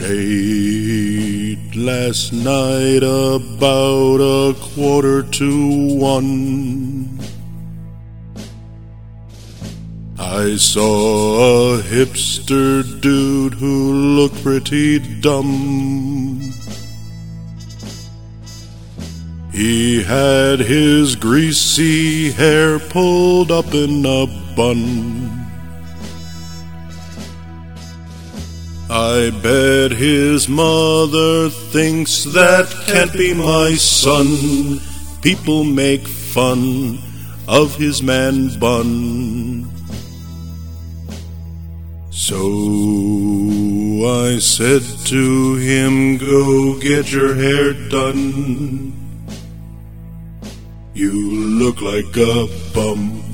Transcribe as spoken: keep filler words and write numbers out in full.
Late last night, about a quarter to one, I saw a hipster dude who looked pretty dumb. He had his greasy hair pulled up in a bun. I bet his mother thinks that can't be my son. People make fun of his man bun. So I said to him, go get your hair done. You look like a bum.